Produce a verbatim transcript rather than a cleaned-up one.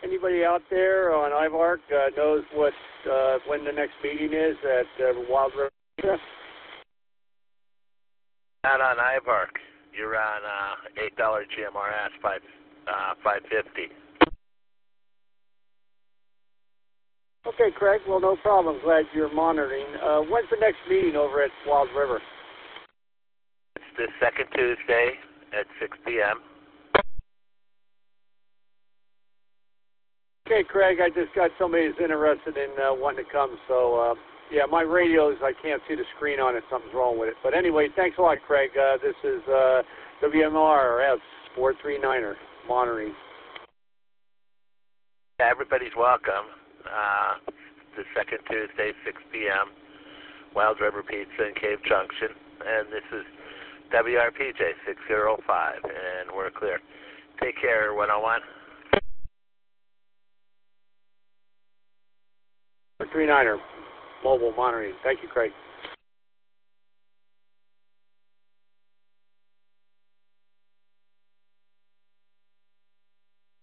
Anybody out there on Ivark uh, knows what uh, when the next meeting is at uh, Wild River? Not on Ivark. You're on uh, eight dollar G M R S, five uh, five fifty. Okay, Craig. Well, no problem. Glad you're monitoring. Uh, when's the next meeting over at Wild River? It's this second Tuesday at six P M Okay, Craig. I just got somebody who's interested in uh, wanting to come. So, uh, yeah, my radios, I can't see the screen on it. Something's wrong with it. But anyway, thanks a lot, Craig. Uh, this is uh, W M R S four three niner monitoring. Yeah, everybody's welcome. Uh, the second Tuesday, six P M Wild River Pizza in Cave Junction. And this is W R P J six oh five, and we're clear. Take care, one oh one. four three niner mobile monitoring. Thank you, Craig.